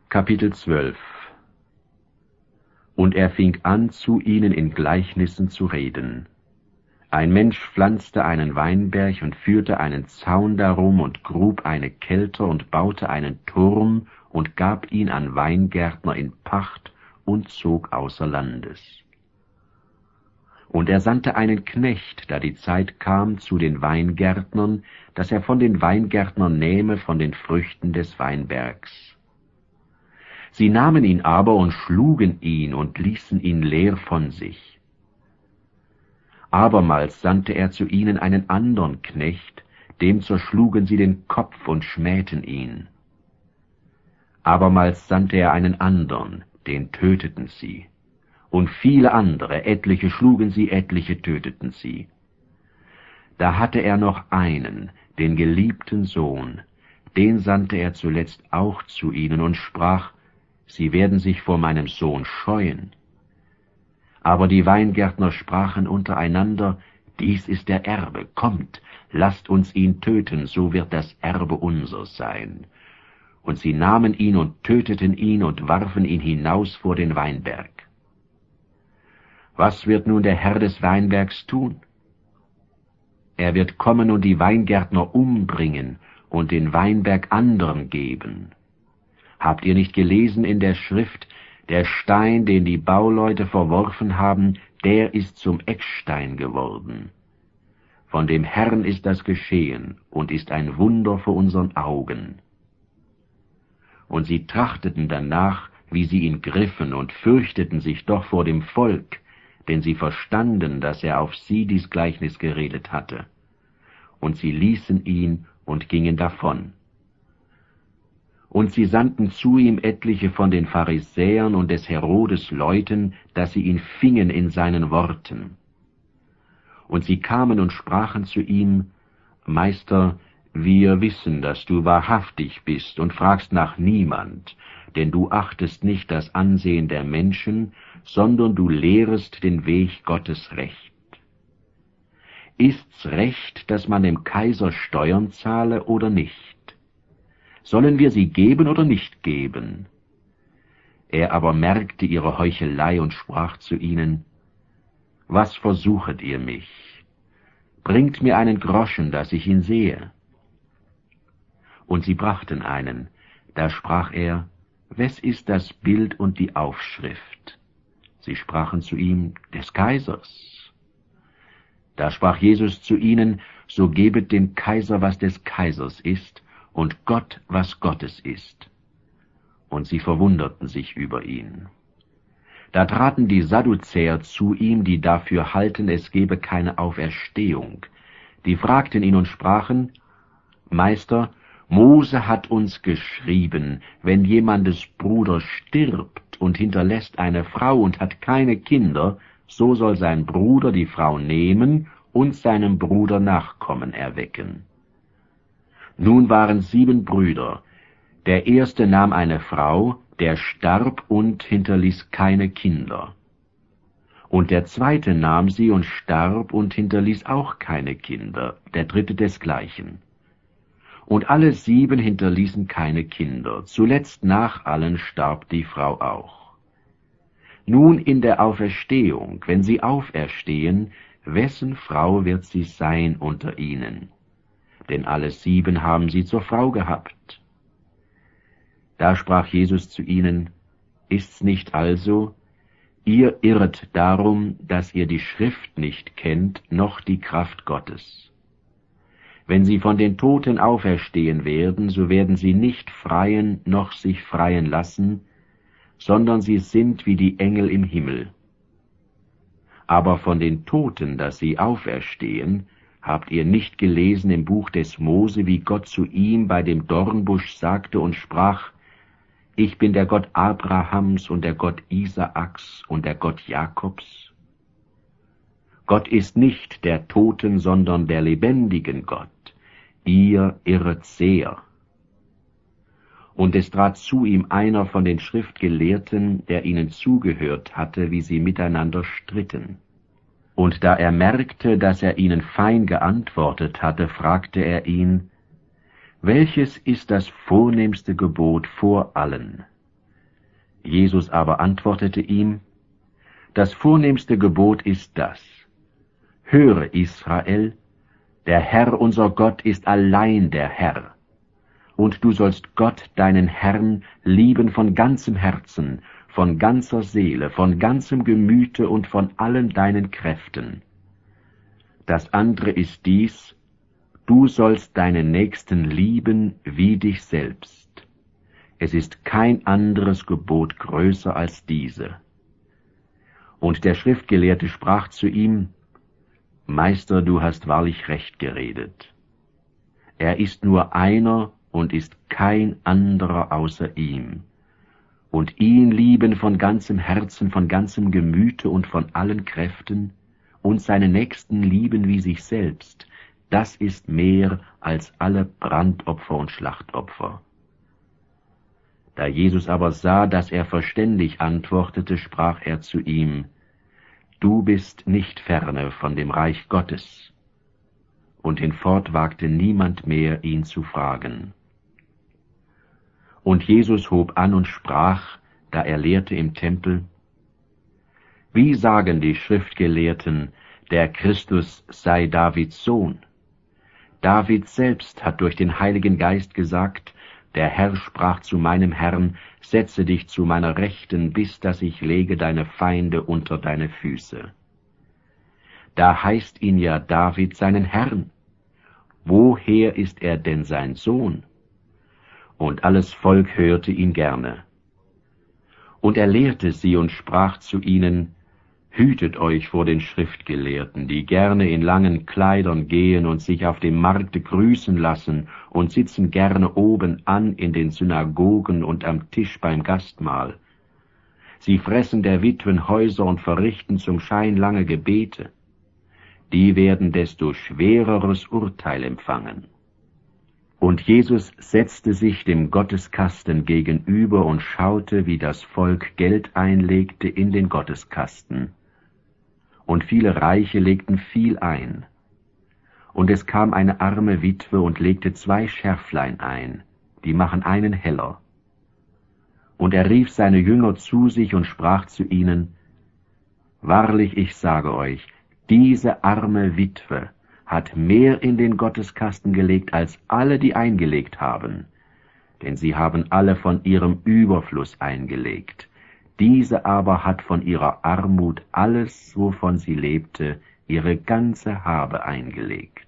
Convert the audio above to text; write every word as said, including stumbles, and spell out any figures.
Kapitel zwölf. Und er fing an, zu ihnen in Gleichnissen zu reden. Ein Mensch pflanzte einen Weinberg und führte einen Zaun darum und grub eine Kelter und baute einen Turm und gab ihn an Weingärtner in Pacht und zog außer Landes. Und er sandte einen Knecht, da die Zeit kam, zu den Weingärtnern, dass er von den Weingärtnern nähme von den Früchten des Weinbergs. Sie nahmen ihn aber und schlugen ihn und ließen ihn leer von sich. Abermals sandte er zu ihnen einen andern Knecht, dem zerschlugen sie den Kopf und schmähten ihn. Abermals sandte er einen andern, den töteten sie. Und viele andere, etliche schlugen sie, etliche töteten sie. Da hatte er noch einen, den geliebten Sohn, den sandte er zuletzt auch zu ihnen und sprach, Sie werden sich vor meinem Sohn scheuen. Aber die Weingärtner sprachen untereinander, Dies ist der Erbe, kommt, lasst uns ihn töten, so wird das Erbe unser sein. Und sie nahmen ihn und töteten ihn und warfen ihn hinaus vor den Weinberg. Was wird nun der Herr des Weinbergs tun? Er wird kommen und die Weingärtner umbringen und den Weinberg anderen geben. Habt ihr nicht gelesen in der Schrift, der Stein, den die Bauleute verworfen haben, der ist zum Eckstein geworden. Von dem Herrn ist das geschehen und ist ein Wunder vor unseren Augen. Und sie trachteten danach, wie sie ihn griffen, und fürchteten sich doch vor dem Volk, denn sie verstanden, dass er auf sie dies Gleichnis geredet hatte. Und sie ließen ihn und gingen davon. Und sie sandten zu ihm etliche von den Pharisäern und des Herodes Leuten, dass sie ihn fingen in seinen Worten. Und sie kamen und sprachen zu ihm, Meister, wir wissen, dass du wahrhaftig bist und fragst nach niemand, denn du achtest nicht das Ansehen der Menschen, sondern du lehrest den Weg Gottes recht. Ist's recht, dass man dem Kaiser Steuern zahle oder nicht? Sollen wir sie geben oder nicht geben? Er aber merkte ihre Heuchelei und sprach zu ihnen, Was versuchet ihr mich? Bringt mir einen Groschen, dass ich ihn sehe. Und sie brachten einen. Da sprach er, Wes ist das Bild und die Aufschrift? Sie sprachen zu ihm, des Kaisers. Da sprach Jesus zu ihnen, So gebet dem Kaiser, was des Kaisers ist, und Gott, was Gottes ist. Und sie verwunderten sich über ihn. Da traten die Sadduzäer zu ihm, die dafür halten, es gebe keine Auferstehung. Die fragten ihn und sprachen, Meister, Mose hat uns geschrieben, wenn jemandes Bruder stirbt und hinterlässt eine Frau und hat keine Kinder, so soll sein Bruder die Frau nehmen und seinem Bruder Nachkommen erwecken. Nun waren sieben Brüder. Der erste nahm eine Frau, der starb und hinterließ keine Kinder. Und der zweite nahm sie und starb und hinterließ auch keine Kinder, der dritte desgleichen. Und alle sieben hinterließen keine Kinder, zuletzt nach allen starb die Frau auch. Nun in der Auferstehung, wenn sie auferstehen, wessen Frau wird sie sein unter ihnen? Denn alle sieben haben sie zur Frau gehabt. Da sprach Jesus zu ihnen, Ist's nicht also? Ihr irret darum, dass ihr die Schrift nicht kennt, noch die Kraft Gottes. Wenn sie von den Toten auferstehen werden, so werden sie nicht freien noch sich freien lassen, sondern sie sind wie die Engel im Himmel. Aber von den Toten, dass sie auferstehen, habt ihr nicht gelesen im Buch des Mose, wie Gott zu ihm bei dem Dornbusch sagte und sprach, Ich bin der Gott Abrahams und der Gott Isaaks und der Gott Jakobs? Gott ist nicht der Toten, sondern der lebendigen Gott. Ihr irret sehr. Und es trat zu ihm einer von den Schriftgelehrten, der ihnen zugehört hatte, wie sie miteinander stritten. Und da er merkte, dass er ihnen fein geantwortet hatte, fragte er ihn, Welches ist das vornehmste Gebot vor allen? Jesus aber antwortete ihm, das vornehmste Gebot ist das: Höre, Israel, der Herr unser Gott ist allein der Herr. Und du sollst Gott, deinen Herrn, lieben von ganzem Herzen, von ganzer Seele, von ganzem Gemüte und von allen deinen Kräften. Das andere ist dies: Du sollst deinen Nächsten lieben wie dich selbst. Es ist kein anderes Gebot größer als diese. Und der Schriftgelehrte sprach zu ihm, Meister, du hast wahrlich recht geredet. Er ist nur einer und ist kein anderer außer ihm. Und ihn lieben von ganzem Herzen, von ganzem Gemüte und von allen Kräften, und seine Nächsten lieben wie sich selbst, das ist mehr als alle Brandopfer und Schlachtopfer. Da Jesus aber sah, dass er verständig antwortete, sprach er zu ihm, Du bist nicht ferne von dem Reich Gottes. Und hinfort wagte niemand mehr, ihn zu fragen. Und Jesus hob an und sprach, da er lehrte im Tempel, Wie sagen die Schriftgelehrten, der Christus sei Davids Sohn? David selbst hat durch den Heiligen Geist gesagt, der Herr sprach zu meinem Herrn, setze dich zu meiner Rechten, bis dass ich lege deine Feinde unter deine Füße. Da heißt ihn ja David seinen Herrn. Woher ist er denn sein Sohn? Und alles Volk hörte ihn gerne. Und er lehrte sie und sprach zu ihnen, Hütet euch vor den Schriftgelehrten, die gerne in langen Kleidern gehen und sich auf dem Markte grüßen lassen und sitzen gerne oben an in den Synagogen und am Tisch beim Gastmahl. Sie fressen der Witwen Häuser und verrichten zum Schein lange Gebete. Die werden desto schwereres Urteil empfangen. Und Jesus setzte sich dem Gotteskasten gegenüber und schaute, wie das Volk Geld einlegte in den Gotteskasten. Und viele Reiche legten viel ein. Und es kam eine arme Witwe und legte zwei Scherflein ein, die machen einen heller. Und er rief seine Jünger zu sich und sprach zu ihnen, Wahrlich, ich sage euch, diese arme Witwe hat mehr in den Gotteskasten gelegt als alle, die eingelegt haben, denn sie haben alle von ihrem Überfluss eingelegt. Diese aber hat von ihrer Armut alles, wovon sie lebte, ihre ganze Habe eingelegt.